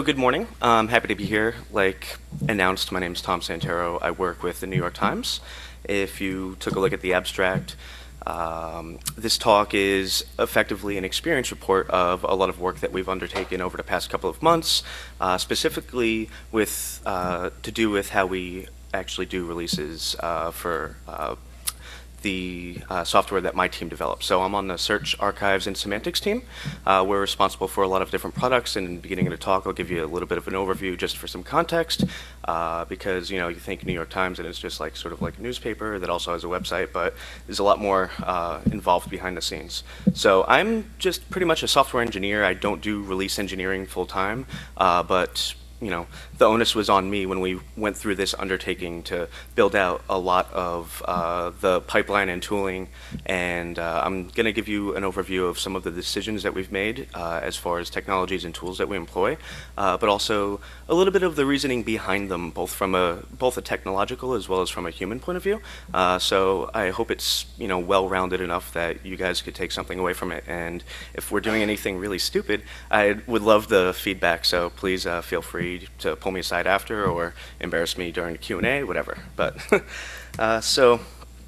good morning. I'm happy to be here. Like announced, my name's Tom Santero. I work with the New York Times. If you took a look at the abstract, this talk is effectively an experience report of a lot of work that we've undertaken over the past couple of months, specifically with to do with how we actually do releases for the software that my team develops. So I'm on the search, archives, and semantics team. We're responsible for a lot of different products, and in the beginning of the talk, I'll give you a little bit of an overview just for some context, because you think New York Times and it's just like sort of like a newspaper that also has a website, but there's a lot more involved behind the scenes. So I'm just pretty much a software engineer. I don't do release engineering full time, but the onus was on me when we went through this undertaking to build out a lot of the pipeline and tooling, and I'm going to give you an overview of some of the decisions that we've made as far as technologies and tools that we employ, but also a little bit of the reasoning behind them, both from both a technological as well as from a human point of view. So I hope it's well-rounded enough that you guys could take something away from it, and if we're doing anything really stupid, I would love the feedback, so please feel free to pull me aside after or embarrass me during the Q&A, whatever. But so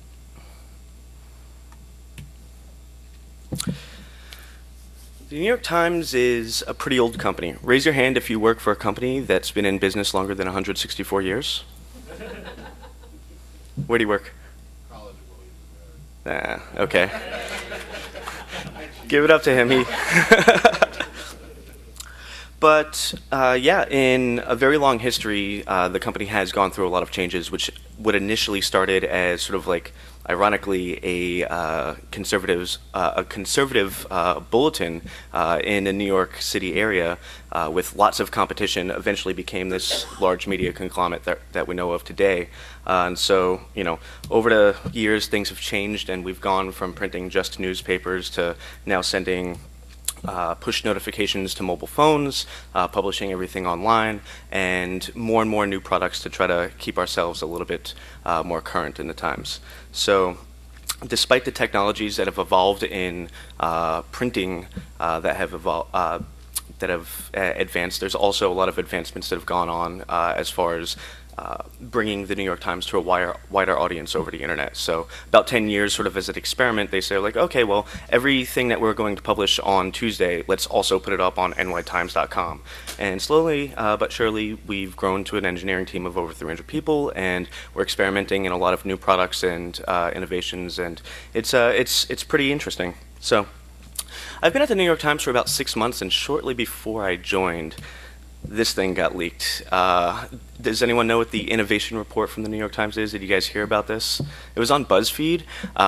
the New York Times is a pretty old company. Raise your hand if you work for a company that's been in business longer than 164 years. Where do you work? College of Williams and Mary. Okay. Give it up to him. But yeah, in a very long history, the company has gone through a lot of changes, which would initially started as sort of like, ironically, a conservative bulletin in the New York City area with lots of competition. Eventually became this large media conglomerate that we know of today. And so, over the years, things have changed, and we've gone from printing just newspapers to now sending push notifications to mobile phones, publishing everything online, and more new products to try to keep ourselves a little bit more current in the times. So despite the technologies that have evolved in printing that have advanced, there's also a lot of advancements that have gone on as far as bringing the New York Times to a wider audience over the internet. So about 10 years sort of as an experiment, they say like, okay, well, everything that we're going to publish on Tuesday, let's also put it up on nytimes.com. And slowly but surely, we've grown to an engineering team of over 300 people, and we're experimenting in a lot of new products and innovations, and it's pretty interesting. So I've been at the New York Times for about 6 months, and shortly before I joined, this thing got leaked. Does anyone know what the innovation report from the New York Times is? Did you guys hear about this? It was on BuzzFeed.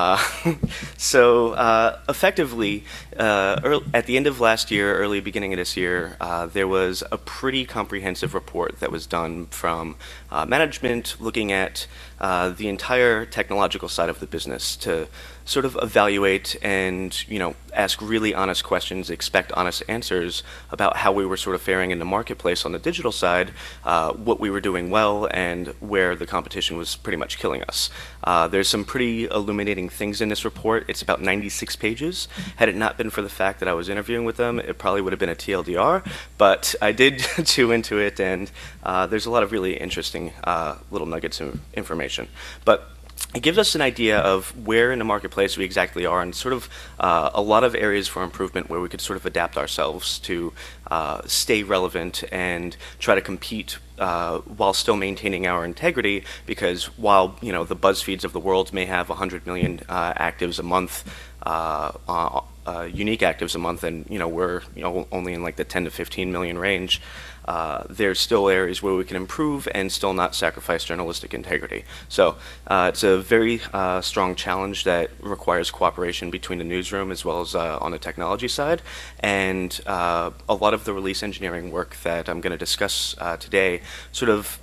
So effectively, at the end of last year, early beginning of this year, there was a pretty comprehensive report that was done from management looking at the entire technological side of the business to sort of evaluate and ask really honest questions, expect honest answers about how we were sort of faring in the marketplace on the digital side, what we were doing well, and where the competition was pretty much killing us. There's some pretty illuminating things in this report. It's about 96 pages. Had it not been for the fact that I was interviewing with them, it probably would have been a TLDR, but I did chew into it, and there's a lot of really interesting little nuggets of information. But it gives us an idea of where in the marketplace we exactly are, and sort of a lot of areas for improvement where we could sort of adapt ourselves to stay relevant and try to compete while still maintaining our integrity, because while the BuzzFeeds of the world may have 100 million actives a month, unique actives a month, and we're only in like the 10 to 15 million range, there's still areas where we can improve and still not sacrifice journalistic integrity. So it's a very strong challenge that requires cooperation between the newsroom as well as on the technology side, and a lot of the release engineering work that I'm going to discuss today sort of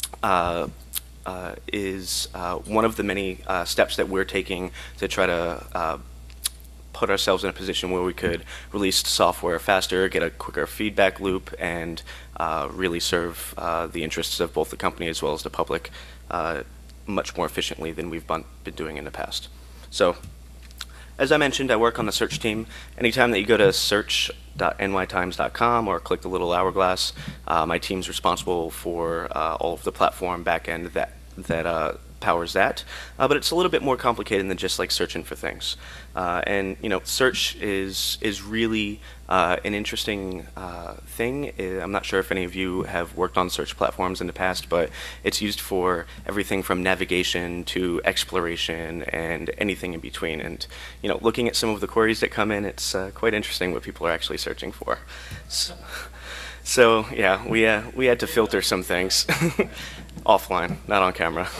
is one of the many steps that we're taking to try to put ourselves in a position where we could release software faster, get a quicker feedback loop, and really serve the interests of both the company as well as the public much more efficiently than we've been doing in the past. So as I mentioned, I work on the search team. Anytime that you go to search.nytimes.com or click the little hourglass, my team's responsible for all of the platform backend that powers that. But it's a little bit more complicated than just like searching for things. And search is really an interesting thing. I'm not sure if any of you have worked on search platforms in the past, but it's used for everything from navigation to exploration and anything in between. And looking at some of the queries that come in, it's quite interesting what people are actually searching for. So yeah, we had to filter some things offline, not on camera.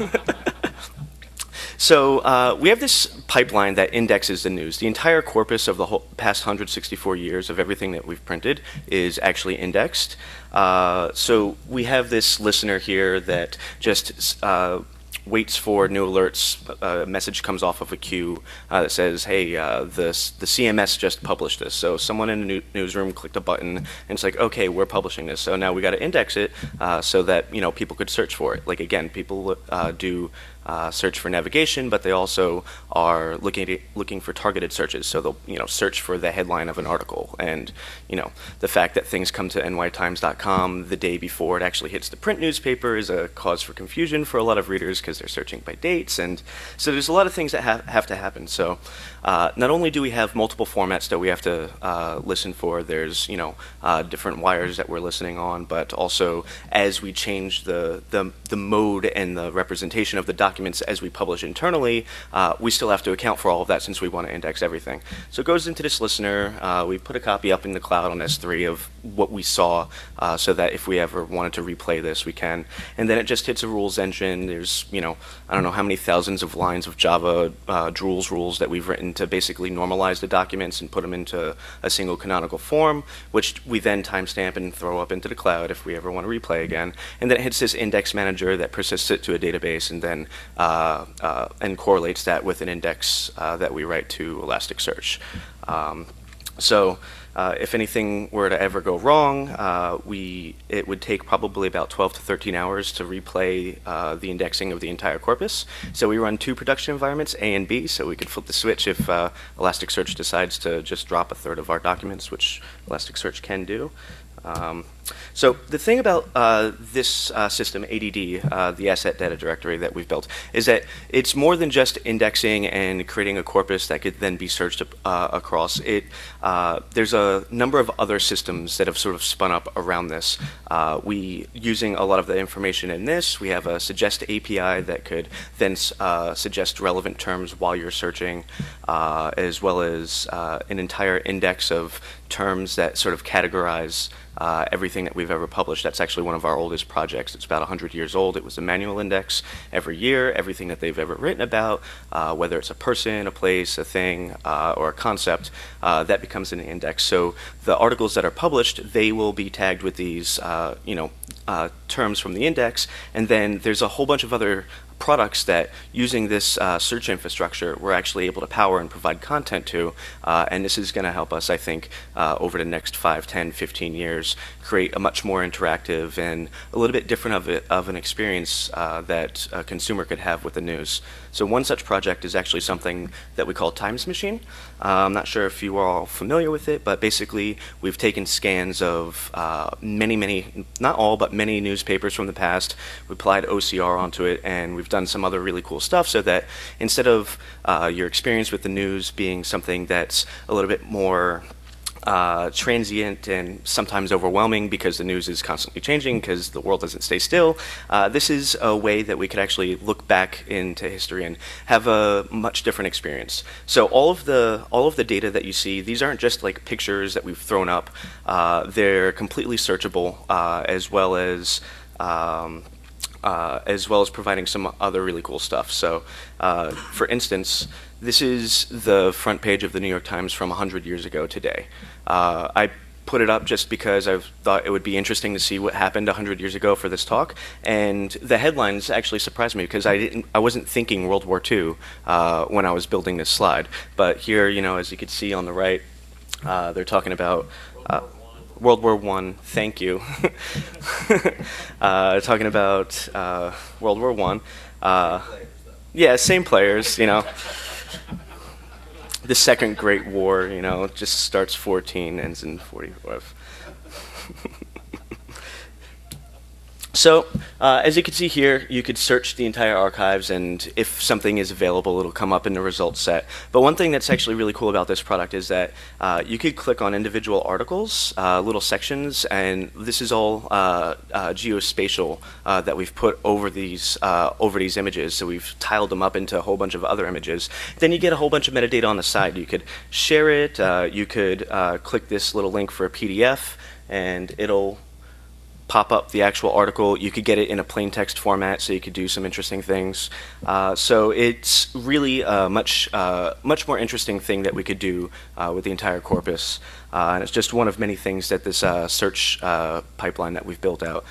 So we have this pipeline that indexes the news. The entire corpus of the whole past 164 years of everything that we've printed is actually indexed. So we have this listener here that just waits for new alerts. A message comes off of a queue that says, hey, the CMS just published this. So someone in the newsroom clicked a button, and it's like, okay, we're publishing this. So now we got to index it so that people could search for it. Like, again, people do search for navigation, but they also are looking for targeted searches. So they'll search for the headline of an article, and the fact that things come to nytimes.com the day before it actually hits the print newspaper is a cause for confusion for a lot of readers because they're searching by dates, and so there's a lot of things that have to happen. So not only do we have multiple formats that we have to listen for, there's different wires that we're listening on, but also as we change the mode and the representation of the documents as we publish internally, we still have to account for all of that since we want to index everything. So it goes into this listener. We put a copy up in the cloud on S3 of what we saw so that if we ever wanted to replay this, we can. And then it just hits a rules engine. There's, I don't know how many thousands of lines of Java Drools rules that we've written to basically normalize the documents and put them into a single canonical form, which we then timestamp and throw up into the cloud if we ever want to replay again. And then it hits this index manager that persists it to a database and then and correlates that with an index that we write to Elasticsearch. So if anything were to ever go wrong, it would take probably about 12 to 13 hours to replay the indexing of the entire corpus. So we run two production environments, A and B, so we could flip the switch if Elasticsearch decides to just drop a third of our documents, which Elasticsearch can do. So the thing about this system, ADD, the Asset Data Directory that we've built, is that it's more than just indexing and creating a corpus that could then be searched across. There's a number of other systems that have sort of spun up around this. Using a lot of the information in this, we have a suggest API that could then suggest relevant terms while you're searching, as well as an entire index of terms that sort of categorize everything that we've ever published. That's actually one of our oldest projects. It's about 100 years old. It was a manual index every year. Everything that they've ever written about, whether it's a person, a place, a thing, or a concept, that becomes an index. So the articles that are published, they will be tagged with these terms from the index, and then there's a whole bunch of other products that, using this search infrastructure, we're actually able to power and provide content to, and this is going to help us, I think, over the next 5, 10, 15 years, create a much more interactive and a little bit different of an experience that a consumer could have with the news. So one such project is actually something that we call Times Machine. I'm not sure if you are all familiar with it, but basically we've taken scans of many, not all, but many newspapers from the past. We applied OCR onto it, and we've done some other really cool stuff so that instead of your experience with the news being something that's a little bit more transient and sometimes overwhelming because the news is constantly changing because the world doesn't stay still, this is a way that we could actually look back into history and have a much different experience. So all of the data that you see, these aren't just like pictures that we've thrown up. They're completely searchable, as well as providing some other really cool stuff. So, for instance, this is the front page of the New York Times from 100 years ago today. I put it up just because I thought it would be interesting to see what happened 100 years ago for this talk, and the headlines actually surprised me because I wasn't thinking World War II when I was building this slide. But here, as you can see on the right, they're talking about World War I, thank you. Talking about World War I. Yeah, same players, the Second Great War, just starts 14, ends in 45. So, as you can see here, you could search the entire archives, and if something is available, it'll come up in the results set. But one thing that's actually really cool about this product is that you could click on individual articles, little sections, and this is all geospatial that we've put over these images. So we've tiled them up into a whole bunch of other images. Then you get a whole bunch of metadata on the side. You could share it. You could click this little link for a PDF, and it'll pop up the actual article. You could get it in a plain text format, so you could do some interesting things. So it's really a much more interesting thing that we could do with the entire corpus. And it's just one of many things that this search pipeline that we've built out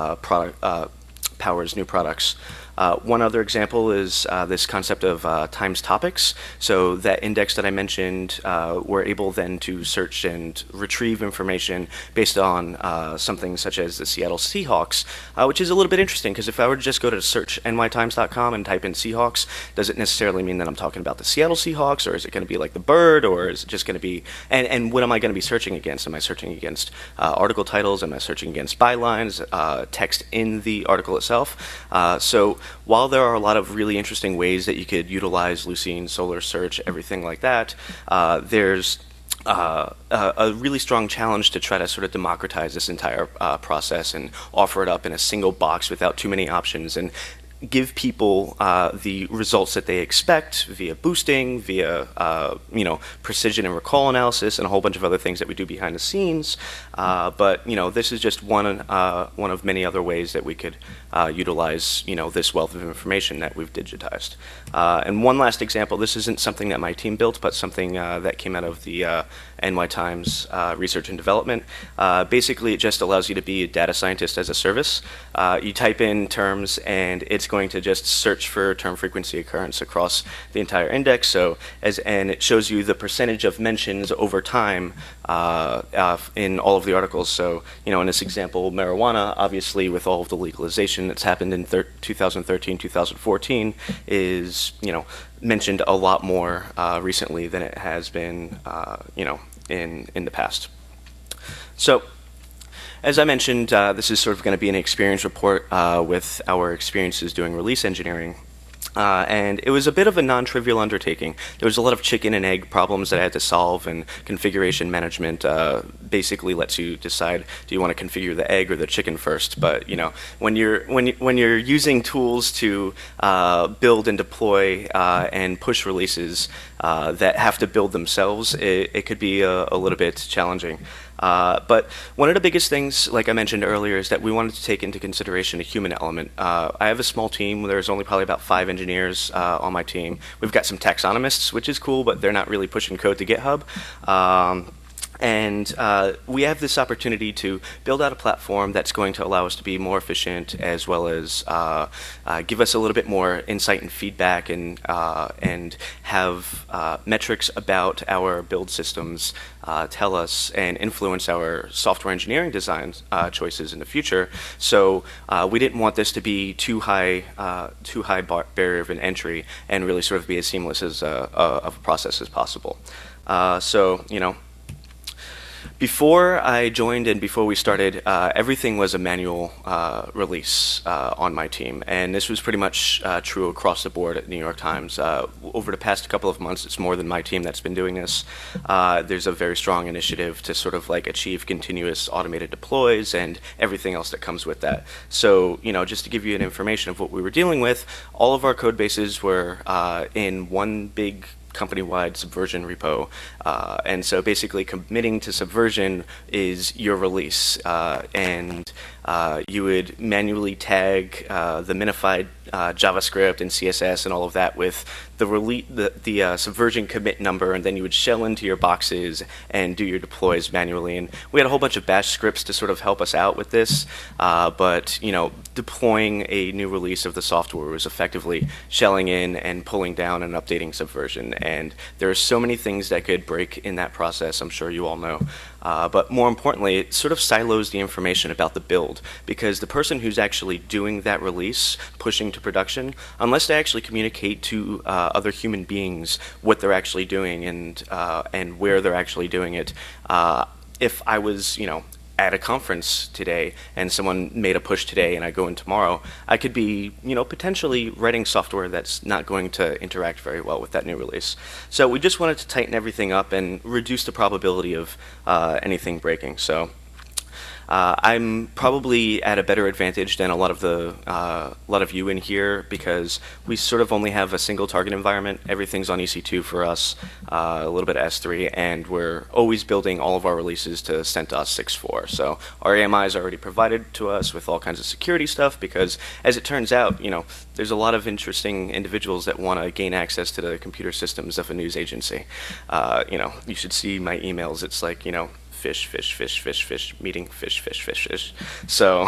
powers new products. One other example is this concept of times topics. So that index that I mentioned, we're able then to search and retrieve information based on something such as the Seattle Seahawks, which is a little bit interesting because if I were to just go to search nytimes.com and type in Seahawks, does it necessarily mean that I'm talking about the Seattle Seahawks, or is it going to be like the bird, or is it just going to be, and what am I going to be searching against? Am I searching against article titles? Am I searching against bylines, text in the article itself? So while there are a lot of really interesting ways that you could utilize Lucene, Solr Search, everything like that, there's a really strong challenge to try to sort of democratize this entire process and offer it up in a single box without too many options, and give people the results that they expect via boosting, via precision and recall analysis, and a whole bunch of other things that we do behind the scenes. But this is just one of many other ways that we could utilize this wealth of information that we've digitized. And one last example. This isn't something that my team built, but something that came out of the NY Times research and development. Basically, it just allows you to be a data scientist as a service. You type in terms, and it's going to just search for term frequency occurrence across the entire index. So, and it shows you the percentage of mentions over time in all of the articles. So, in this example, marijuana, obviously, with all of the legalization that's happened in 2013, 2014, is mentioned a lot more recently than it has been, in the past. So, as I mentioned, this is sort of going to be an experience report with our experiences doing release engineering. And it was a bit of a non-trivial undertaking. There was a lot of chicken and egg problems that I had to solve, and configuration management basically lets you decide, do you want to configure the egg or the chicken first? But when you're using tools to build and deploy and push releases that have to build themselves, it could be a little bit challenging. But one of the biggest things, like I mentioned earlier, is that we wanted to take into consideration a human element. I have a small team. There's only probably about 5 engineers on my team. We've got some taxonomists, which is cool, but they're not really pushing code to GitHub. And we have this opportunity to build out a platform that's going to allow us to be more efficient, as well as give us a little bit more insight and feedback, and have metrics about our build systems tell us and influence our software engineering design choices in the future. So we didn't want this to be too high barrier of an entry, and really sort of be as seamless as of a process as possible. So before I joined and before we started, everything was a manual release on my team, and this was pretty much true across the board at New York Times. Over the past couple of months, it's more than my team that's been doing this. There's a very strong initiative to sort of achieve continuous automated deploys and everything else that comes with that. So, just to give you an information of what we were dealing with, all of our code bases were in one big company-wide Subversion repo, and so basically committing to Subversion is your release, and you would manually tag the minified JavaScript and CSS and all of that with the Subversion commit number, and then you would shell into your boxes and do your deploys manually. And we had a whole bunch of bash scripts to sort of help us out with this, but deploying a new release of the software was effectively shelling in and pulling down and updating Subversion. And there are so many things that could break in that process, I'm sure you all know. But more importantly, it sort of silos the information about the build, because the person who's actually doing that release, pushing to production, unless they actually communicate to other human beings what they're actually doing and where they're actually doing it. If I was, at a conference today and someone made a push today and I go in tomorrow, I could be, potentially writing software that's not going to interact very well with that new release. So we just wanted to tighten everything up and reduce the probability of anything breaking. So I'm probably at a better advantage than a lot of you in here, because we sort of only have a single target environment. Everything's on EC2 for us, a little bit of S3, and we're always building all of our releases to CentOS 6.4. So our AMI is already provided to us with all kinds of security stuff, because as it turns out, there's a lot of interesting individuals that want to gain access to the computer systems of a news agency. You should see my emails. It's like, fish, fish, fish, fish, fish, meeting, fish, fish, fish, fish. So,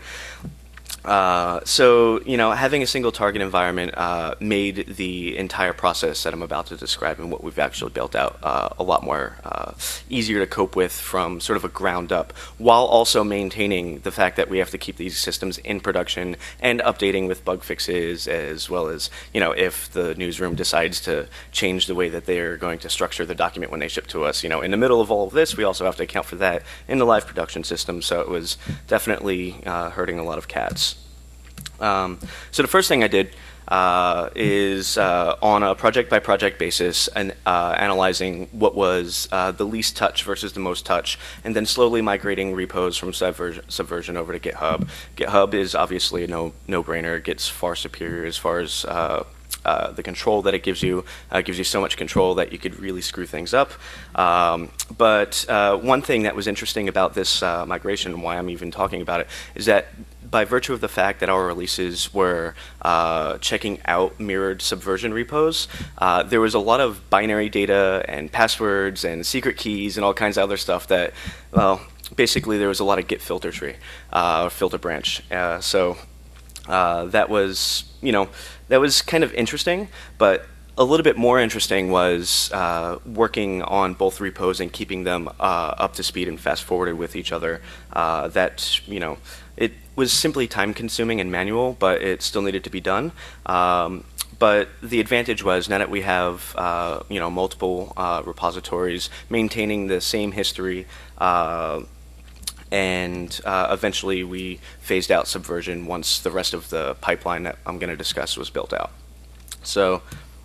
having a single target environment made the entire process that I'm about to describe and what we've actually built out a lot more easier to cope with from sort of a ground up, while also maintaining the fact that we have to keep these systems in production and updating with bug fixes, as well as, if the newsroom decides to change the way that they're going to structure the document when they ship to us. In the middle of all of this, we also have to account for that in the live production system, so it was definitely hurting a lot of cats. So the first thing I did is on a project-by-project basis and analyzing what was the least touch versus the most touch, and then slowly migrating repos from Subversion over to GitHub. GitHub is obviously a no-brainer. It gets far superior as far as the control that it gives you. Gives you so much control that you could really screw things up. But one thing that was interesting about this migration, and why I'm even talking about it, is that by virtue of the fact that our releases were checking out mirrored Subversion repos, there was a lot of binary data and passwords and secret keys and all kinds of other stuff that, basically there was a lot of Git filter tree, filter branch. So that was, that was kind of interesting, but a little bit more interesting was working on both repos and keeping them up to speed and fast forwarded with each other. That, it was simply time consuming and manual, but it still needed to be done. But the advantage was, now that we have multiple repositories maintaining the same history, and eventually we phased out Subversion once the rest of the pipeline that I'm going to discuss was built out. So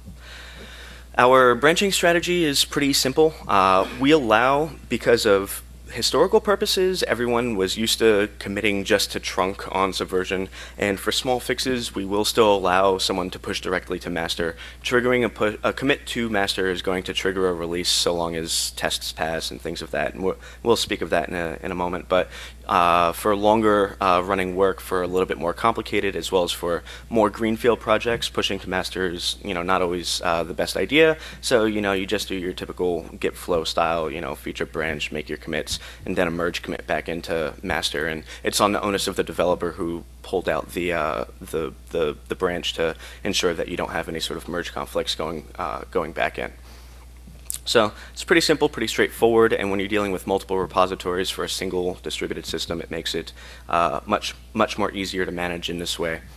our branching strategy is pretty simple. We allow, because of historical purposes, everyone was used to committing just to trunk on Subversion, and for small fixes, we will still allow someone to push directly to master. Triggering a commit to master is going to trigger a release so long as tests pass and things of that, and we'll speak of that in a moment. But for longer running work, for a little bit more complicated, as well as for more greenfield projects, pushing to master is not always the best idea. So you just do your typical Git flow style, feature branch, make your commits, and then a merge commit back into master, and it's on the onus of the developer who pulled out the branch to ensure that you don't have any sort of merge conflicts going back in. So it's pretty simple, pretty straightforward, and when you're dealing with multiple repositories for a single distributed system, it makes it much more easier to manage in this way.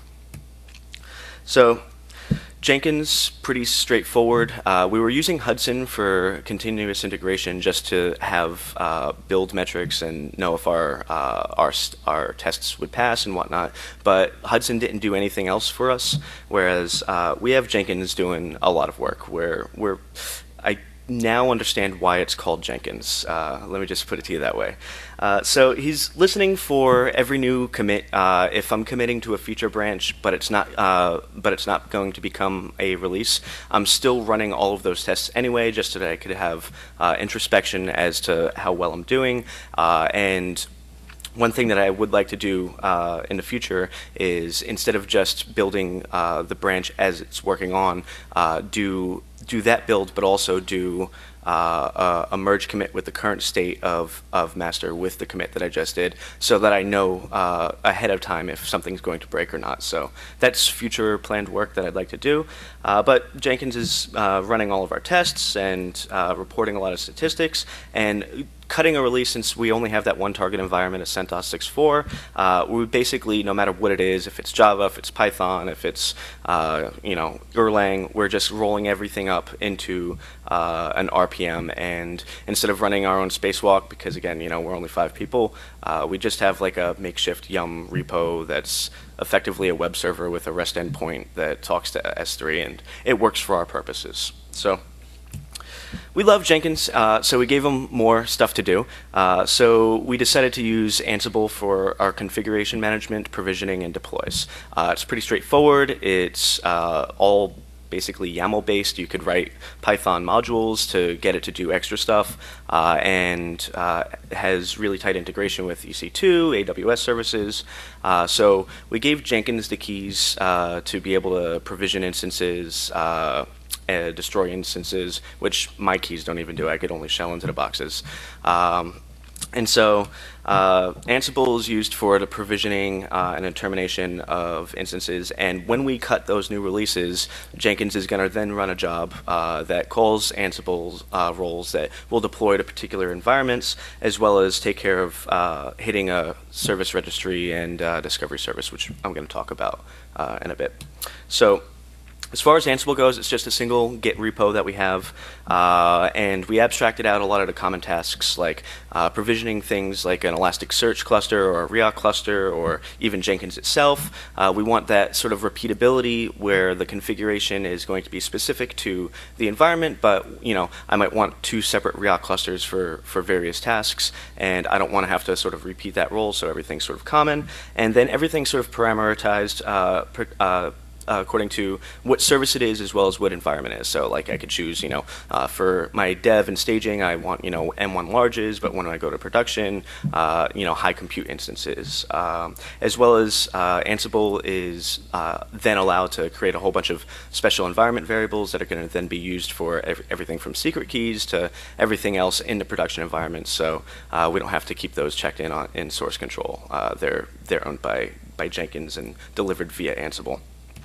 So Jenkins, pretty straightforward. We were using Hudson for continuous integration just to have build metrics and know if our tests would pass and whatnot. But Hudson didn't do anything else for us, whereas we have Jenkins doing a lot of work. I now understand why it's called Jenkins. Let me just put it to you that way. So he's listening for every new commit. If I'm committing to a feature branch, but it's not going to become a release, I'm still running all of those tests anyway, just so that I could have introspection as to how well I'm doing. And one thing that I would like to do in the future is, instead of just building the branch as it's working on, do that build, but also do a merge commit with the current state of master with the commit that I just did, so that I know ahead of time if something's going to break or not. So that's future planned work that I'd like to do. But Jenkins is running all of our tests and reporting a lot of statistics, and cutting a release, since we only have that one target environment of CentOS 6.4, we basically, no matter what it is, if it's Java, if it's Python, if it's Erlang, we're just rolling everything up into an RPM. And instead of running our own spacewalk, because again, we're only 5 people, we just have like a makeshift Yum repo that's effectively a web server with a REST endpoint that talks to S3, and it works for our purposes. So we love Jenkins, so we gave them more stuff to do. So we decided to use Ansible for our configuration management, provisioning, and deploys. It's pretty straightforward. It's all basically YAML-based. You could write Python modules to get it to do extra stuff, and has really tight integration with EC2, AWS services. So we gave Jenkins the keys to be able to provision instances, destroy instances, which my keys don't even do. I could only shell into the boxes. And so Ansible is used for the provisioning and determination of instances, and when we cut those new releases, Jenkins is going to then run a job that calls Ansible's roles that will deploy to particular environments, as well as take care of hitting a service registry and discovery service, which I'm going to talk about in a bit. So as far as Ansible goes, it's just a single Git repo that we have, and we abstracted out a lot of the common tasks like provisioning things like an Elasticsearch cluster or a Riak cluster or even Jenkins itself. We want that sort of repeatability where the configuration is going to be specific to the environment, but I might want 2 separate Riak clusters for various tasks, and I don't want to have to sort of repeat that role, so everything's sort of common. And then everything's sort of parameterized according to what service it is as well as what environment it is. So like I could choose, for my dev and staging, I want, M1 larges, but when I go to production, high compute instances. As well as Ansible is then allowed to create a whole bunch of special environment variables that are going to then be used for everything from secret keys to everything else in the production environment. So we don't have to keep those checked in source control. They're owned by Jenkins and delivered via Ansible.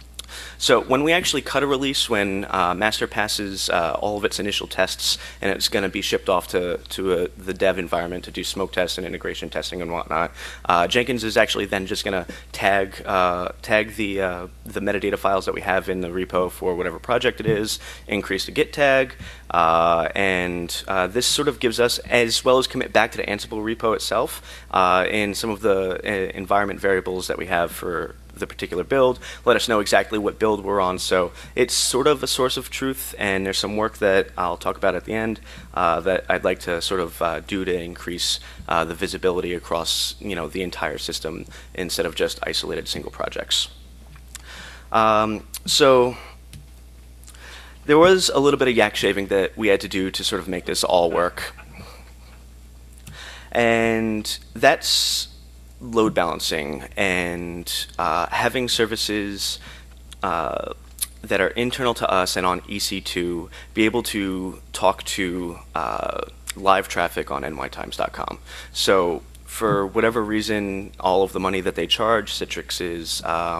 So when we actually cut a release, when master passes all of its initial tests and it's going to be shipped off to the dev environment to do smoke tests and integration testing and whatnot, Jenkins is actually then just going to tag the metadata files that we have in the repo for whatever project it is, increase the Git tag, and this sort of gives us, as well as commit back to the Ansible repo itself, in some of the environment variables that we have for the particular build, let us know exactly what build we're on. So it's sort of a source of truth, and there's some work that I'll talk about at the end that I'd like to sort of do to increase the visibility across the entire system instead of just isolated single projects. So there was a little bit of yak shaving that we had to do to sort of make this all work, and that's load balancing and having services that are internal to us and on EC2 be able to talk to live traffic on nytimes.com. So for whatever reason, all of the money that they charge, Citrix's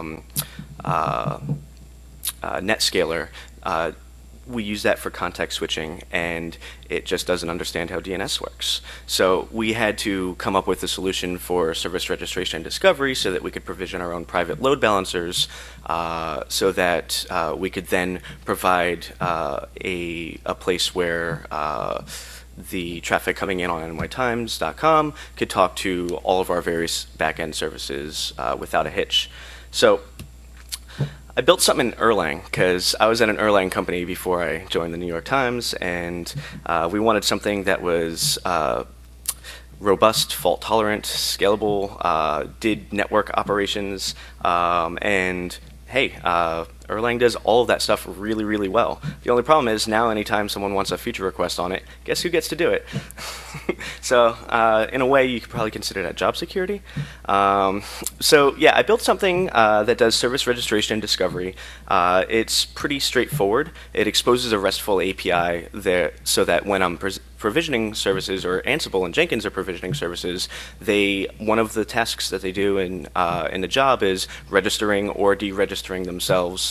NetScaler, we use that for context switching, and it just doesn't understand how DNS works. So we had to come up with a solution for service registration and discovery so that we could provision our own private load balancers so that we could then provide a place where the traffic coming in on nytimes.com could talk to all of our various backend services without a hitch. So I built something in Erlang because I was at an Erlang company before I joined the New York Times, and we wanted something that was robust, fault-tolerant, scalable, did network operations, and hey, Erlang does all of that stuff really, really well. The only problem is now anytime someone wants a feature request on it, guess who gets to do it? So in a way, you could probably consider that job security. So yeah, I built something that does service registration and discovery. It's pretty straightforward. It exposes a RESTful API there so that when I'm provisioning services, or Ansible and Jenkins are provisioning services, one of the tasks that they do in the job is registering or deregistering themselves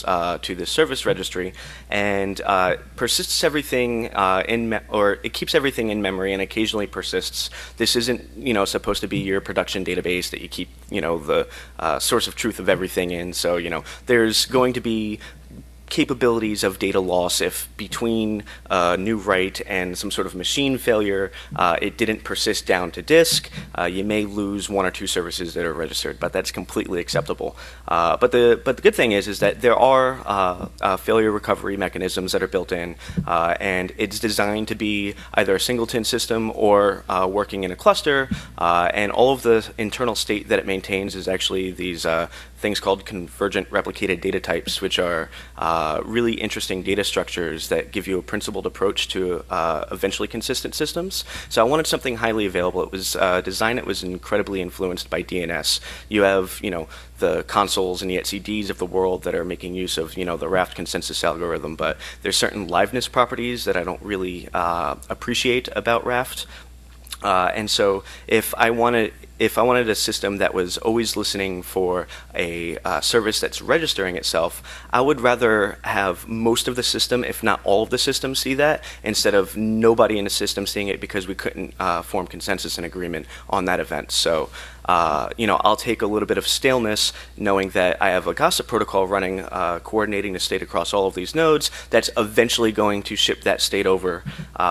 to the service registry, and persists everything or it keeps everything in memory and occasionally persists. This isn't supposed to be your production database that you keep the source of truth of everything in. So there's going to be capabilities of data loss if between new write and some sort of machine failure it didn't persist down to disk. You may lose one or two services that are registered, but that's completely acceptable. But the good thing is that there are failure recovery mechanisms that are built in, and it's designed to be either a singleton system or working in a cluster, and all of the internal state that it maintains is actually these things called convergent replicated data types, which are really interesting data structures that give you a principled approach to eventually consistent systems. So I wanted something highly available. It was design that was incredibly influenced by DNS. You have the consoles and the etcds of the world that are making use of the Raft consensus algorithm, but there's certain liveness properties that I don't really appreciate about Raft. And so if I wanted a system that was always listening for a service that's registering itself, I would rather have most of the system, if not all of the system, see that, instead of nobody in the system seeing it because we couldn't form consensus and agreement on that event. So I'll take a little bit of staleness knowing that I have a gossip protocol running, coordinating the state across all of these nodes that's eventually going to ship that state over.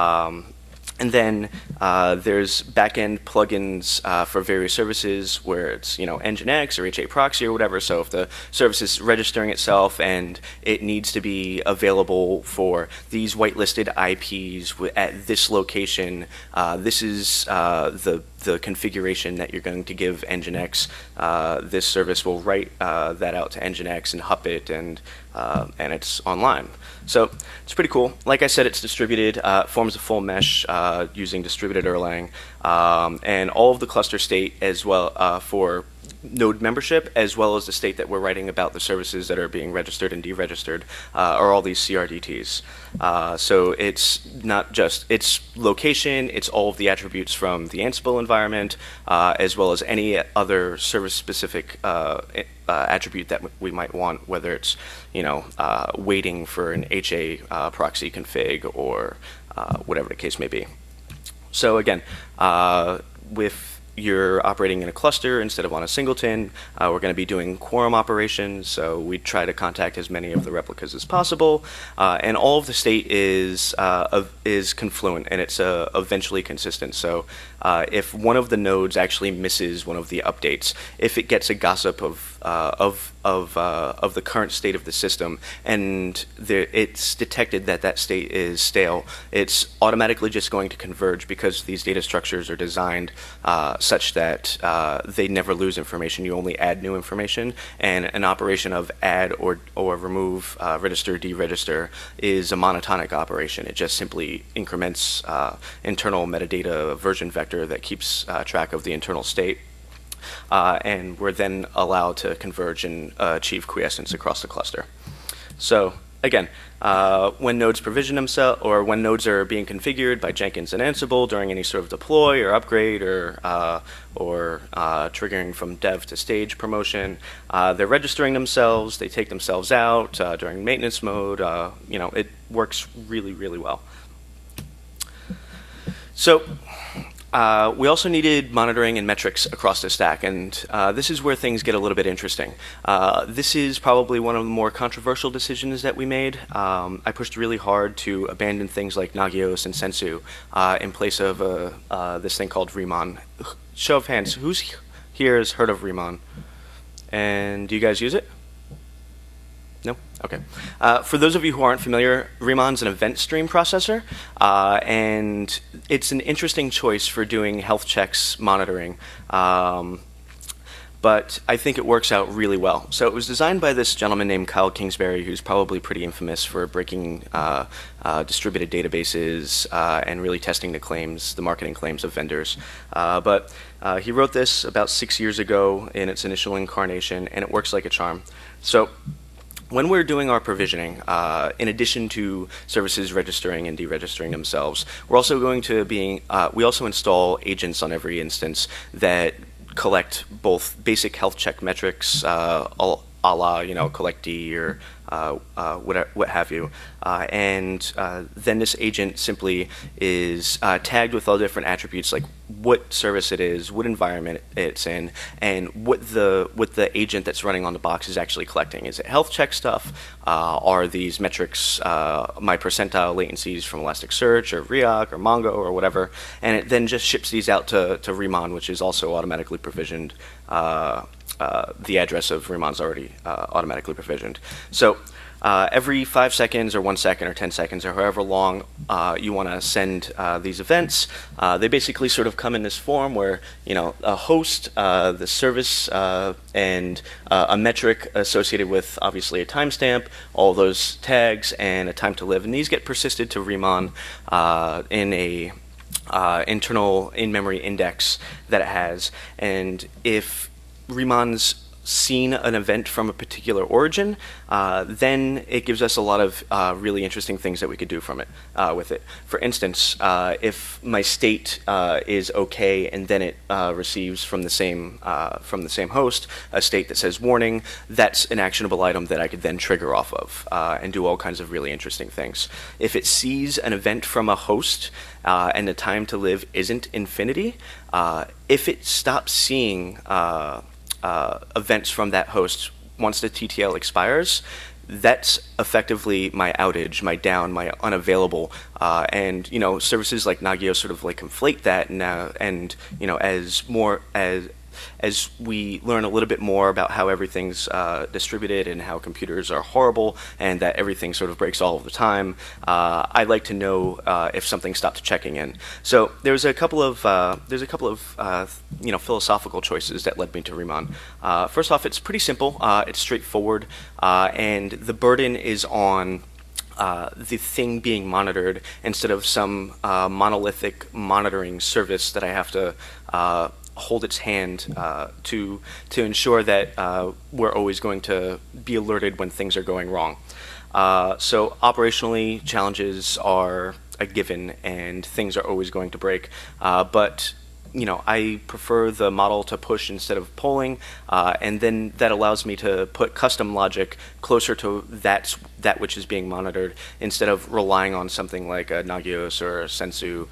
And then there's backend plugins for various services where it's Nginx or HA proxy or whatever. So if the service is registering itself and it needs to be available for these whitelisted IPs at this location, this is the configuration that you're going to give Nginx. This service will write that out to Nginx and hup it, and it's online. So it's pretty cool. Like I said, it's distributed. It forms a full mesh using distributed Erlang, and all of the cluster state as well for node membership, as well as the state that we're writing about the services that are being registered and deregistered, are all these CRDTs. So it's not just its location, it's all of the attributes from the Ansible environment, as well as any other service-specific attribute that we might want, whether it's waiting for an HA proxy config or whatever the case may be. So again, with you're operating in a cluster instead of on a singleton, we're going to be doing quorum operations, so we try to contact as many of the replicas as possible, and all of the state is confluent, and it's eventually consistent. So if one of the nodes actually misses one of the updates, if it gets a gossip of the current state of the system, and it's detected that that state is stale, it's automatically just going to converge because these data structures are designed such that they never lose information. You only add new information, and an operation of add or remove, register, deregister is a monotonic operation. It just simply increments internal metadata version vector that keeps track of the internal state. And we're then allowed to converge and achieve quiescence across the cluster. So again, when nodes provision themselves, or when nodes are being configured by Jenkins and Ansible during any sort of deploy or upgrade or triggering from dev to stage promotion, they're registering themselves. They take themselves out during maintenance mode. It works really, really well. So we also needed monitoring and metrics across the stack, and this is where things get a little bit interesting. This is probably one of the more controversial decisions that we made. I pushed really hard to abandon things like Nagios and Sensu in place of this thing called Riemann. Show of hands, who's here has heard of Riemann? And do you guys use it? No? Okay. For those of you who aren't familiar, Riemann's an event stream processor, and it's an interesting choice for doing health checks monitoring, but I think it works out really well. So it was designed by this gentleman named Kyle Kingsbury, who's probably pretty infamous for breaking distributed databases and really testing the marketing claims of vendors. But he wrote this about 6 years ago in its initial incarnation, and it works like a charm. So when we're doing our provisioning, in addition to services registering and deregistering themselves, we're also going to we also install agents on every instance that collect both basic health check metrics a la, collect D or what have you. Then this agent simply is tagged with all different attributes, like what service it is, what environment it's in, and what the agent that's running on the box is actually collecting. Is it health check stuff? Are these metrics my percentile latencies from Elasticsearch or Riak or Mongo or whatever? And it then just ships these out to Riemann, which is also automatically provisioned. The address of Riemann's already automatically provisioned. So every 5 seconds or 1 second or 10 seconds or however long you want to send these events, they basically sort of come in this form where, a host, the service, and a metric associated with obviously a timestamp, all those tags, and a time to live. And these get persisted to Riemann in a internal in-memory index that it has. And if Riemann's seen an event from a particular origin, then it gives us a lot of really interesting things that we could do from it with it. For instance, if my state is okay, and then it receives from the same host a state that says warning, that's an actionable item that I could then trigger off of and do all kinds of really interesting things. If it sees an event from a host and the time to live isn't infinity, if it stops seeing events from that host once the TTL expires, that's effectively my outage, my down, my unavailable, and services like Nagios sort of like conflate that, and as we learn a little bit more about how everything's distributed and how computers are horrible and that everything sort of breaks all of the time, I'd like to know if something stopped checking in. So there's a couple of philosophical choices that led me to Riemann. First off, it's pretty simple. It's straightforward, and the burden is on the thing being monitored instead of some monolithic monitoring service that I have to hold its hand to ensure that we're always going to be alerted when things are going wrong. So operationally, challenges are a given, and things are always going to break. But I prefer the model to push instead of polling, and then that allows me to put custom logic closer to that which is being monitored instead of relying on something like a Nagios or a Sensu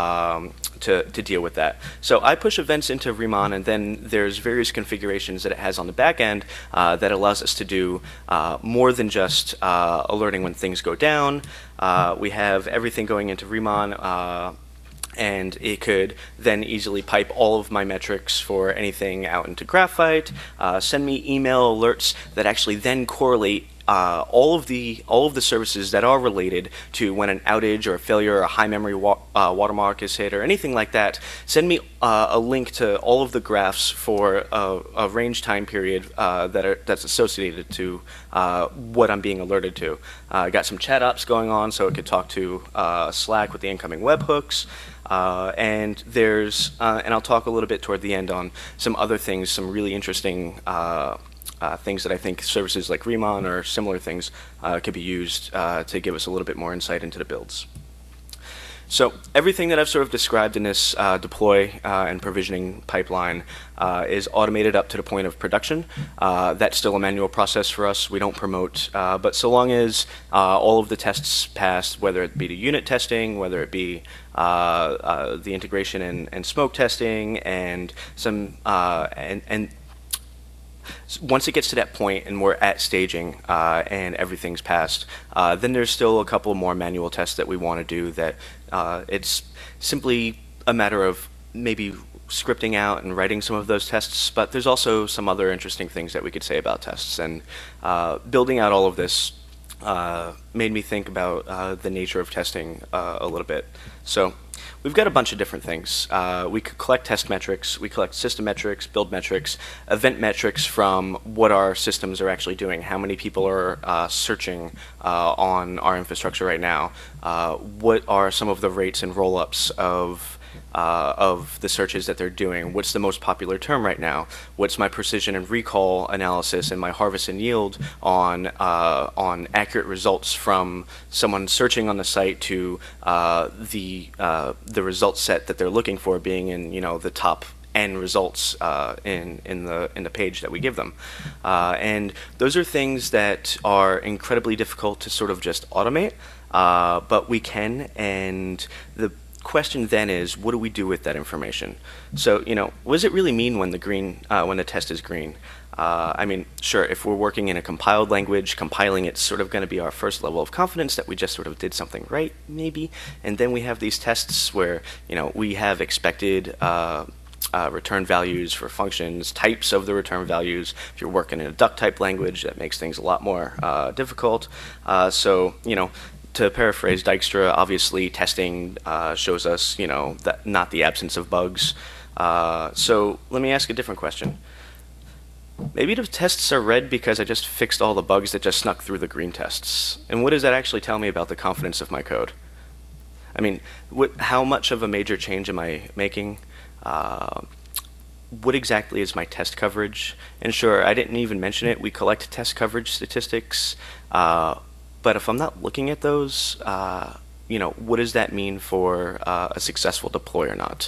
to deal with that. So I push events into Riemann, and then there's various configurations that it has on the back end that allows us to do more than just alerting when things go down. We have everything going into Riemann, and it could then easily pipe all of my metrics for anything out into Graphite, send me email alerts that actually then correlate all of the services that are related to when an outage or a failure or a high memory watermark is hit or anything like that. Send me a link to all of the graphs for a range time period that's associated to what I'm being alerted to. Got some chat ops going on, so it could talk to Slack with the incoming webhooks. And I'll talk a little bit toward the end on some other things, some really interesting things that I think services like Riemann or similar things could be used to give us a little bit more insight into the builds. So everything that I've sort of described in this deploy and provisioning pipeline is automated up to the point of production. That's still a manual process for us. We don't promote, but so long as all of the tests pass, whether it be the unit testing, whether it be the integration and smoke testing, and some and once it gets to that point and we're at staging and everything's passed, then there's still a couple more manual tests that we want to do that it's simply a matter of maybe scripting out and writing some of those tests, but there's also some other interesting things that we could say about tests. And building out all of this made me think about the nature of testing a little bit. So we've got a bunch of different things. We could collect test metrics, we collect system metrics, build metrics, event metrics from what our systems are actually doing, how many people are searching on our infrastructure right now, what are some of the rates and roll-ups of the searches that they're doing, what's the most popular term right now, what's my precision and recall analysis and my harvest and yield on accurate results from someone searching on the site to the result set that they're looking for being in the top end results in the page that we give them. And those are things that are incredibly difficult to sort of just automate, but we can. And the question then is, what do we do with that information? So, what does it really mean when the test is green? I mean, sure, if we're working in a compiled language, compiling it's sort of going to be our first level of confidence that we just sort of did something right, maybe. And then we have these tests where, we have expected return values for functions, types of the return values. If you're working in a duck type language, that makes things a lot more difficult. So, to paraphrase Dijkstra, obviously testing shows us, that not the absence of bugs. So let me ask a different question. Maybe the tests are red because I just fixed all the bugs that just snuck through the green tests. And what does that actually tell me about the confidence of my code? I mean, how much of a major change am I making? What exactly is my test coverage? And sure, I didn't even mention it. We collect test coverage statistics. But if I'm not looking at those, what does that mean for a successful deploy or not?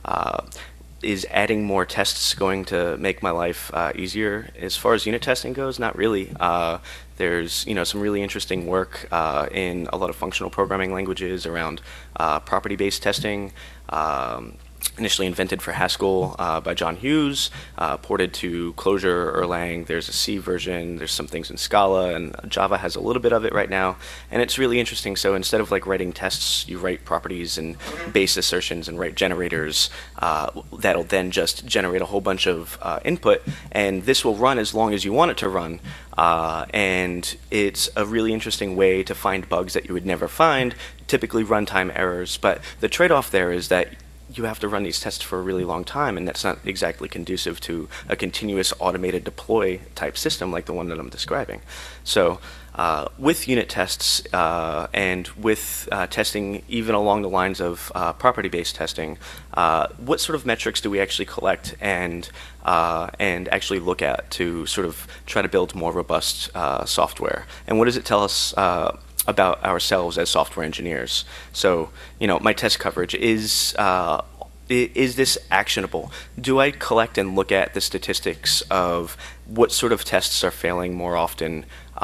Is adding more tests going to make my life easier? As far as unit testing goes, not really. There's some really interesting work in a lot of functional programming languages around property-based testing. Initially invented for Haskell by John Hughes, ported to Clojure, Erlang. There's a C version. There's some things in Scala, and Java has a little bit of it right now. And it's really interesting. So instead of writing tests, you write properties and base assertions and write generators that'll then just generate a whole bunch of input. And this will run as long as you want it to run. And it's a really interesting way to find bugs that you would never find, typically runtime errors. But the trade-off there is that you have to run these tests for a really long time, and that's not exactly conducive to a continuous automated deploy type system like the one that I'm describing. So with unit tests and with testing even along the lines of property-based testing, what sort of metrics do we actually collect and actually look at to sort of try to build more robust software? And what does it tell us about ourselves as software engineers? So, my test coverage is this actionable? Do I collect and look at the statistics of what sort of tests are failing more often?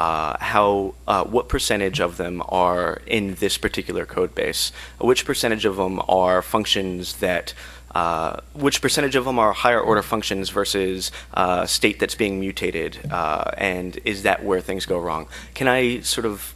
What percentage of them are in this particular code base? Which percentage of them are functions that which percentage of them are higher order functions versus state that's being mutated? And is that where things go wrong? Can I sort of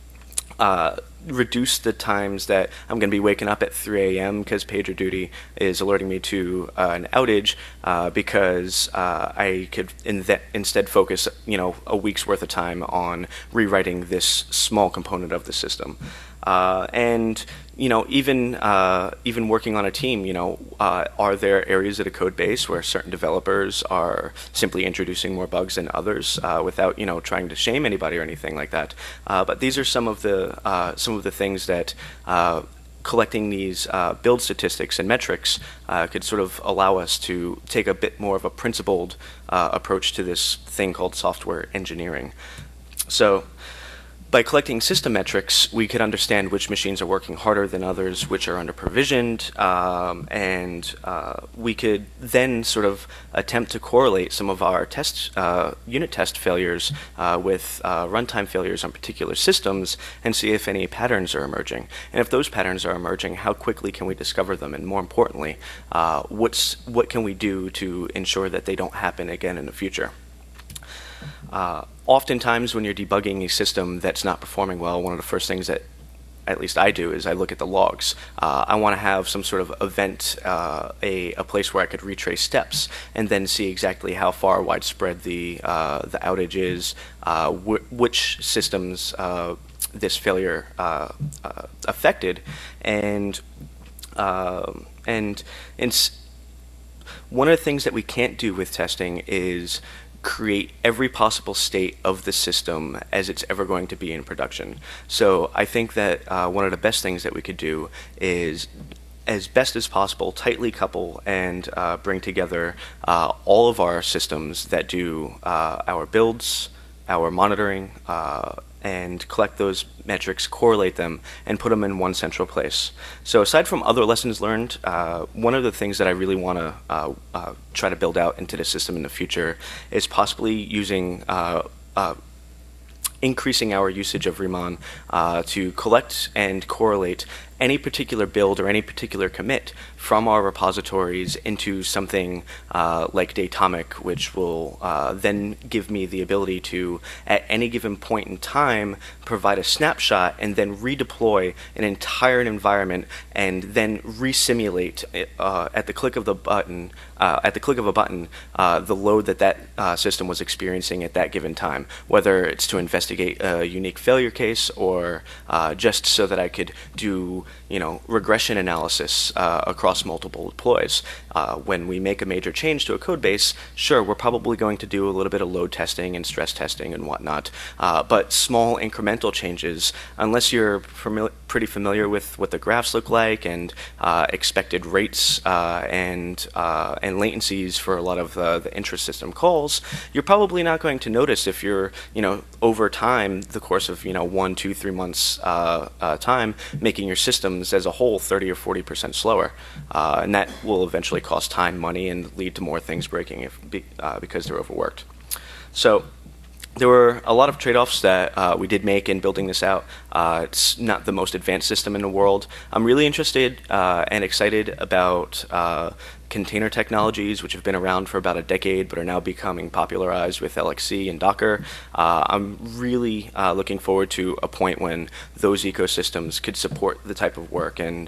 reduce the times that I'm going to be waking up at 3 a.m. because PagerDuty is alerting me to an outage because I could instead focus, a week's worth of time on rewriting this small component of the system. And even working on a team, are there areas of the code base where certain developers are simply introducing more bugs than others without trying to shame anybody or anything like that? But these are some of the things that collecting these build statistics and metrics could sort of allow us to take a bit more of a principled approach to this thing called software engineering. So by collecting system metrics, we could understand which machines are working harder than others, which are under-provisioned, and we could then sort of attempt to correlate some of our unit test failures with runtime failures on particular systems and see if any patterns are emerging. And if those patterns are emerging, how quickly can we discover them? And more importantly, what can we do to ensure that they don't happen again in the future? Oftentimes when you're debugging a system that's not performing well, one of the first things that at least I do is I look at the logs. I want to have some sort of event, a place where I could retrace steps and then see exactly how far widespread the outage is, which systems this failure affected, and one of the things that we can't do with testing is create every possible state of the system as it's ever going to be in production. So I think that one of the best things that we could do is, as best as possible, tightly couple and bring together all of our systems that do our builds, our monitoring, and collect those metrics, correlate them, and put them in one central place. So aside from other lessons learned, one of the things that I really want to try to build out into the system in the future is possibly using increasing our usage of Riemann to collect and correlate any particular build or any particular commit from our repositories into something like Datomic, which will then give me the ability to, at any given point in time, provide a snapshot and then redeploy an entire environment and then resimulate at the click of the button, the load that system was experiencing at that given time, whether it's to investigate a unique failure case or just so that I could do regression analysis across multiple deploys. When we make a major change to a code base, sure, we're probably going to do a little bit of load testing and stress testing and whatnot, but small incremental changes, unless you're pretty familiar with what the graphs look like and expected rates and latencies for a lot of the intra-system calls, you're probably not going to notice if you're, over time, the course of, 1, 2, 3 months time, making your systems as a whole 30 or 40% slower. And that will eventually cost time, money, and lead to more things breaking because they're overworked. So there were a lot of trade-offs that we did make in building this out. It's not the most advanced system in the world. I'm really interested and excited about container technologies, which have been around for about a decade but are now becoming popularized with LXC and Docker. I'm really looking forward to a point when those ecosystems could support the type of work and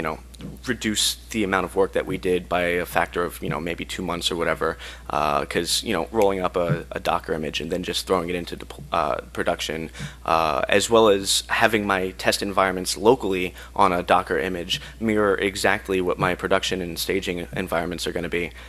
reduce the amount of work that we did by a factor of maybe 2 months or whatever, because rolling up a Docker image and then just throwing it into production, as well as having my test environments locally on a Docker image mirror exactly what my production and staging environments are going to be,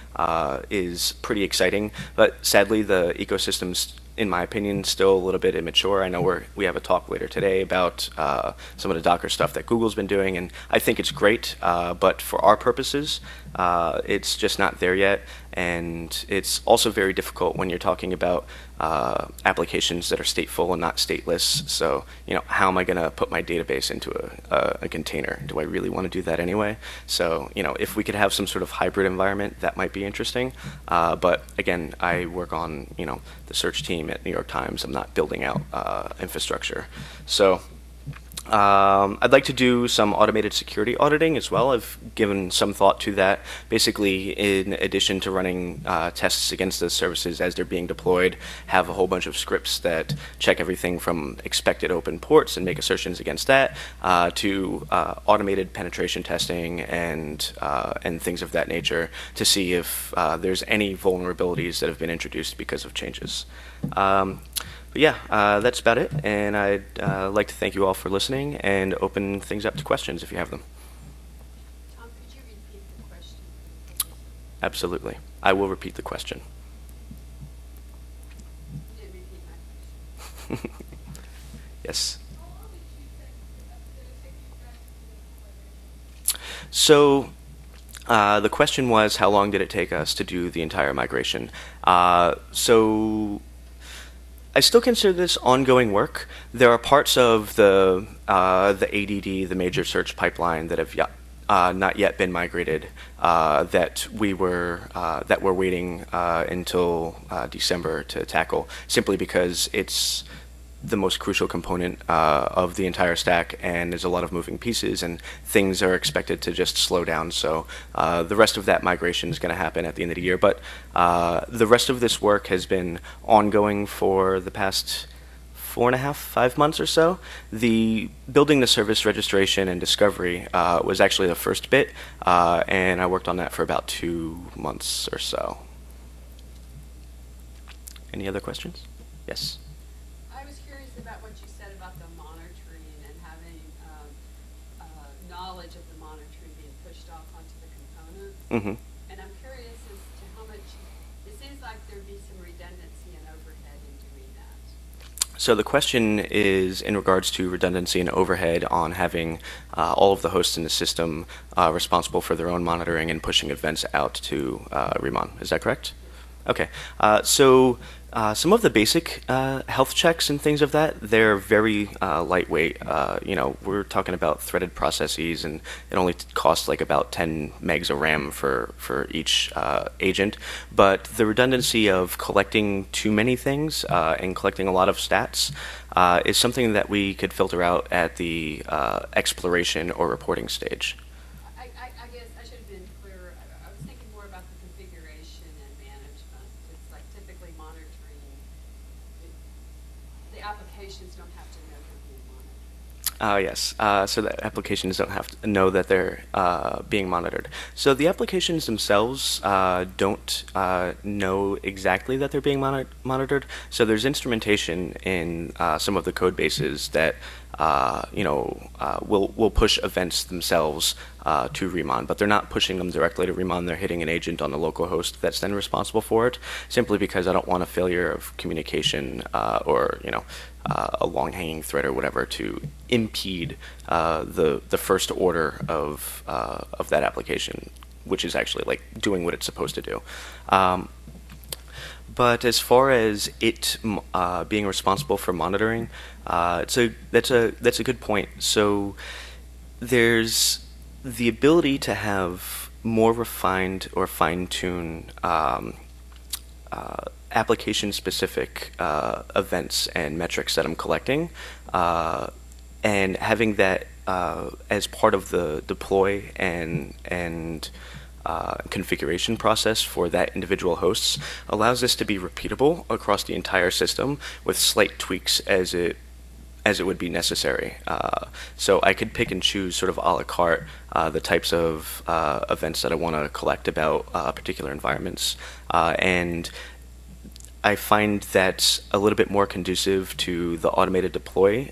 is pretty exciting. But sadly, the ecosystems, in my opinion, still a little bit immature. I know we have a talk later today about some of the Docker stuff that Google's been doing, and I think it's great, but for our purposes, it's just not there yet. And it's also very difficult when you're talking about applications that are stateful and not stateless. So, how am I going to put my database into a container? Do I really want to do that anyway? So, if we could have some sort of hybrid environment, that might be interesting. But again, I work on, the search team at New York Times. I'm not building out infrastructure. So I'd like to do some automated security auditing as well. I've given some thought to that. Basically, in addition to running tests against those services as they're being deployed, have a whole bunch of scripts that check everything from expected open ports and make assertions against that, to automated penetration testing and things of that nature to see if there's any vulnerabilities that have been introduced because of changes. But yeah, that's about it, and I'd like to thank you all for listening and open things up to questions if you have them. Tom, could you repeat the question? Absolutely. I will repeat the question. You didn't repeat my question. Yes. So the question was, how long did it take us to do the entire migration? So I still consider this ongoing work. There are parts of the ADD, the major search pipeline, that have not yet been migrated, that we're waiting until December to tackle, simply because it's the most crucial component of the entire stack, and there's a lot of moving pieces, and things are expected to just slow down. So the rest of that migration is going to happen at the end of the year. But the rest of this work has been ongoing for the past 4.5, 5 months or so. The building the service registration and discovery was actually the first bit, and I worked on that for about 2 months or so. Any other questions? Yes. I was curious about what you said about the monitoring and having knowledge of the monitoring being pushed off onto the components. Mm-hmm. And I'm curious as to how much, it seems like there'd be some redundancy and overhead in doing that. So the question is in regards to redundancy and overhead on having all of the hosts in the system responsible for their own monitoring and pushing events out to Riemann. Is that correct? Okay. So Some of the basic health checks and things of that, they're very lightweight. We're talking about threaded processes, and it only costs like about 10 megs of RAM for each agent. But the redundancy of collecting too many things and collecting a lot of stats is something that we could filter out at the exploration or reporting stage. I guess I should have been clearer. I was thinking more about the configuration and management. It's like typically monitoring. The applications don't have to know they're being monitored. Yes. So the applications don't have to know that they're being monitored. So the applications themselves don't know exactly that they're being monitored. So there's instrumentation in some of the code bases that will push events themselves to Remon, but they're not pushing them directly to Remon. They're hitting an agent on the local host that's then responsible for it, simply because I don't want a failure of communication or a long-hanging thread or whatever to impede the first order of that application, which is actually like doing what it's supposed to do. But as far as it being responsible for monitoring, that's a good point. So there's the ability to have more refined or fine-tuned application-specific events and metrics that I'm collecting, and having that as part of the deploy and configuration process for that individual hosts allows this to be repeatable across the entire system with slight tweaks as it would be necessary. So I could pick and choose sort of a la carte the types of events that I want to collect about particular environments. And I find that a little bit more conducive to the automated deploy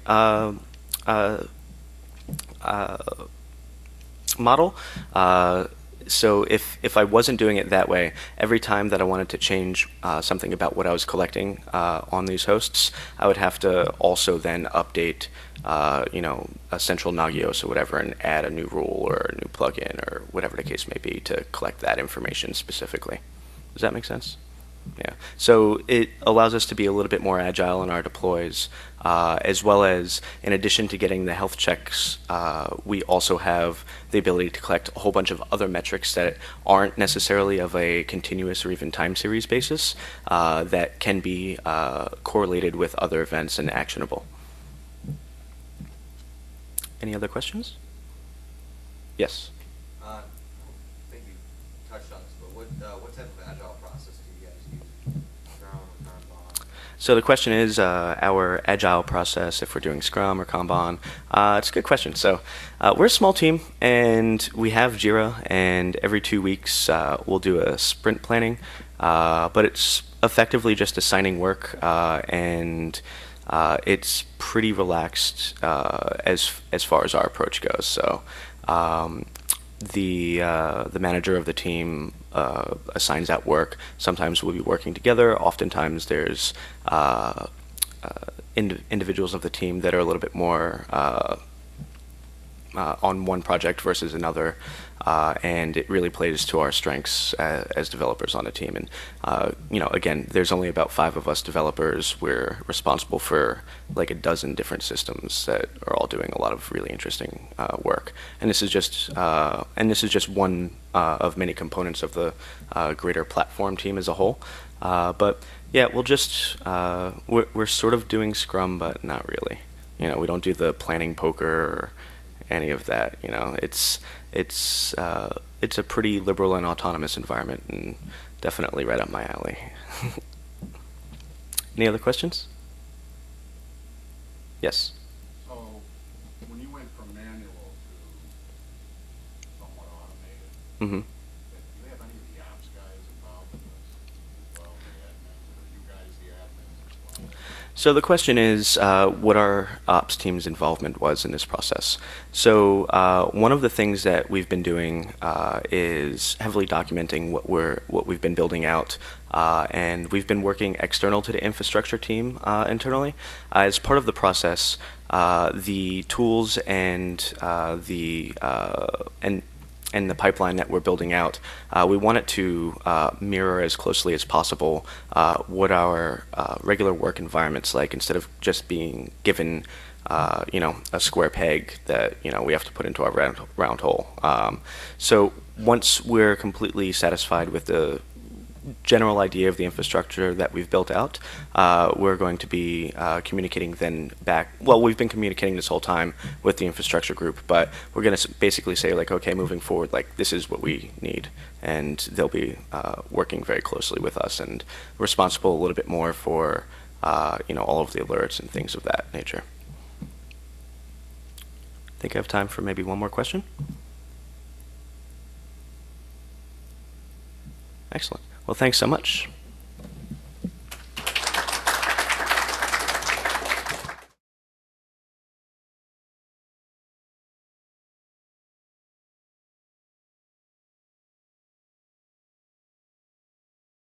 model. So if I wasn't doing it that way, every time that I wanted to change something about what I was collecting on these hosts, I would have to also then update a central Nagios or whatever and add a new rule or a new plugin or whatever the case may be to collect that information specifically. Does that make sense? Yeah. So it allows us to be a little bit more agile in our deploys, as well as, in addition to getting the health checks, we also have the ability to collect a whole bunch of other metrics that aren't necessarily of a continuous or even time series basis that can be correlated with other events and actionable. Any other questions? Yes. I think you touched on this, but what type of agile process do you guys use? Scrum or Kanban? So the question is our agile process, if we're doing Scrum or Kanban. It's a good question. So we're a small team, and we have Jira, and every 2 weeks we'll do a sprint planning, but it's effectively just assigning work, and it's pretty relaxed as far as our approach goes. So the manager of the team assigns out work. Sometimes we'll be working together. Oftentimes there's individuals of the team that are a little bit more on one project versus another, and it really plays to our strengths as developers on a team. And again, there's only about 5 of us developers. We're responsible for like a dozen different systems that are all doing a lot of really interesting work. And this is just one of many components of the greater platform team as a whole. But yeah, we're sort of doing Scrum, but not really. We don't do the planning poker or any of that. It's a pretty liberal and autonomous environment, and definitely right up my alley. Any other questions? Yes. So, when you went from manual to somewhat automated, Mm-hmm. do you have any of the apps guys involved in this? Well, the admins, or you guys the admins as well? So the question is what our ops team's involvement was in this process. So one of the things that we've been doing is heavily documenting what we've been building out, and we've been working external to the infrastructure team internally. As part of the process, the tools and and the pipeline that we're building out, we want it to mirror as closely as possible what our regular work environment's like, instead of just being given a square peg that we have to put into our round hole. So once we're completely satisfied with the general idea of the infrastructure that we've built out, we're going to be communicating then back. Well, we've been communicating this whole time with the infrastructure group, but we're going to basically say, like, okay, moving forward, like, this is what we need, and they'll be working very closely with us and responsible a little bit more for all of the alerts and things of that nature. I think I have time for maybe one more question. Excellent. Well, thanks so much.